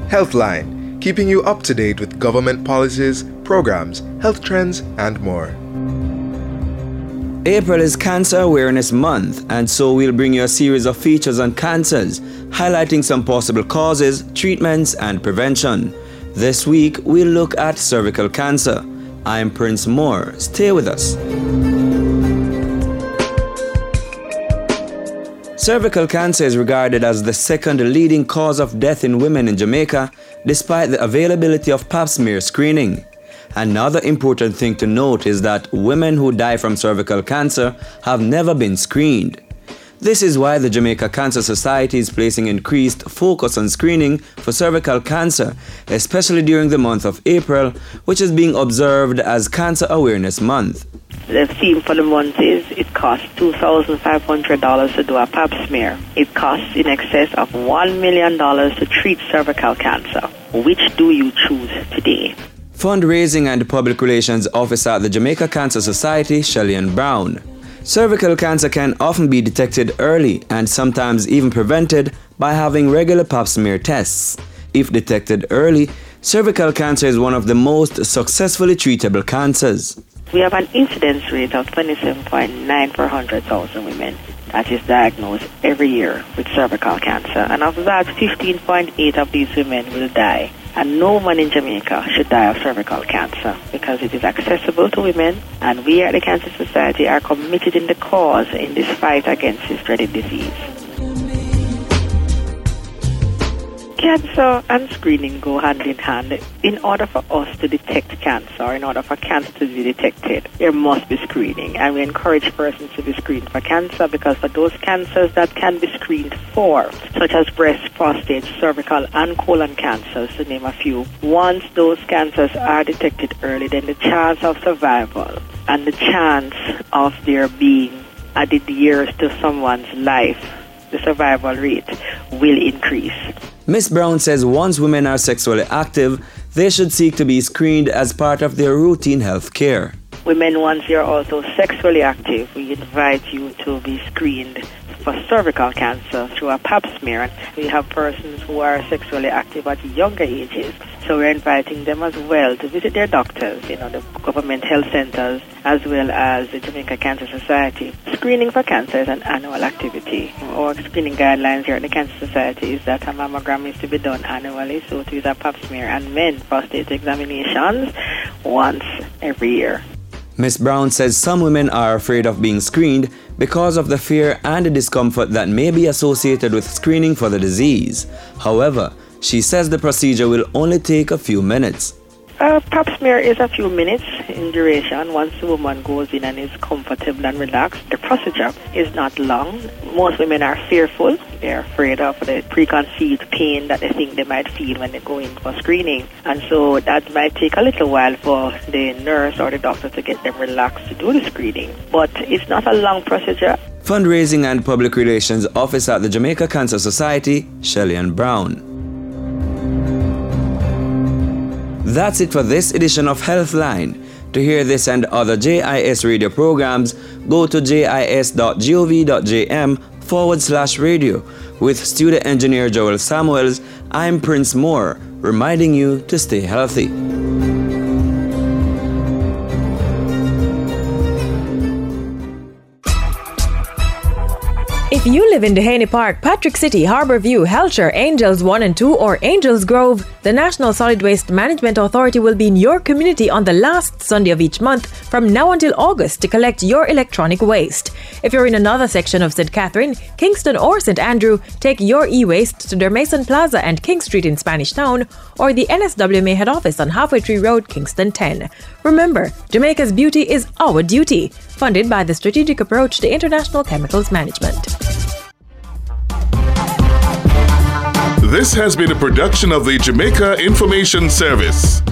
Healthline, keeping you up to date with government policies, programs, health trends, and more. April is Cancer Awareness Month, and so we'll bring you a series of features on cancers, highlighting some possible causes, treatments, and prevention. This week, we'll look at cervical cancer. I'm Prince Moore. Stay with us. Cervical cancer is regarded as the second leading cause of death in women in Jamaica, despite the availability of pap smear screening. Another important thing to note is that women who die from cervical cancer have never been screened. This is why the Jamaica Cancer Society is placing increased focus on screening for cervical cancer, especially during the month of April, which is being observed as Cancer Awareness Month. The theme for the month is it costs $2,500 to do a pap smear. It costs in excess of $1 million to treat cervical cancer. Which do you choose today? Fundraising and Public Relations Officer at the Jamaica Cancer Society, Shellyan Brown. Cervical cancer can often be detected early and sometimes even prevented by having regular pap smear tests. If detected early, cervical cancer is one of the most successfully treatable cancers. We have an incidence rate of 27.9 per 100,000 women that is diagnosed every year with cervical cancer. And of that, 15.8 of these women will die. And no one in Jamaica should die of cervical cancer because it is accessible to women, and we at the Cancer Society are committed in the cause in this fight against this dreaded disease. Cancer and screening go hand in hand. In order for us to detect cancer, or in order for cancer to be detected, there must be screening. And we encourage persons to be screened for cancer because for those cancers that can be screened for, such as breast, prostate, cervical, and colon cancers, to name a few, once those cancers are detected early, then the chance of survival and the chance of there being added years to someone's life, the survival rate, will increase. Ms. Brown says once women are sexually active, they should seek to be screened as part of their routine health care. Women, once you're also sexually active, we invite you to be screened for cervical cancer through a pap smear. We have persons who are sexually active at younger ages, so we're inviting them as well to visit their doctors, the government health centers, as well as the Jamaica Cancer Society. Screening for cancer is an annual activity. Our screening guidelines here at the Cancer Society is that a mammogram is to be done annually, so to use a pap smear, and men prostate examinations once every year. Ms. Brown says some women are afraid of being screened because of the fear and the discomfort that may be associated with screening for the disease. However, she says the procedure will only take a few minutes. Pap smear is a few minutes in duration. Once the woman goes in and is comfortable and relaxed, the procedure is not long. Most women are fearful. They're afraid of the preconceived pain that they think they might feel when they go in for screening. And so that might take a little while for the nurse or the doctor to get them relaxed to do the screening. But it's not a long procedure. Fundraising and Public Relations Officer at the Jamaica Cancer Society, Shellyan Brown. That's it for this edition of Healthline. To hear this and other JIS radio programs, go to jis.gov.jm/radio. With studio engineer Joel Samuels, I'm Prince Moore, reminding you to stay healthy. If you live in Dehaney Park, Patrick City, Harbourview, Helcher, Angels 1 and 2 or Angels Grove, the National Solid Waste Management Authority will be in your community on the last Sunday of each month from now until August to collect your electronic waste. If you're in another section of St. Catherine, Kingston or St. Andrew, take your e-waste to their Mason Plaza and King Street in Spanish Town or the NSWMA head office on Halfway Tree Road, Kingston 10. Remember, Jamaica's beauty is our duty. Funded by the Strategic Approach to International Chemicals Management. This has been a production of the Jamaica Information Service.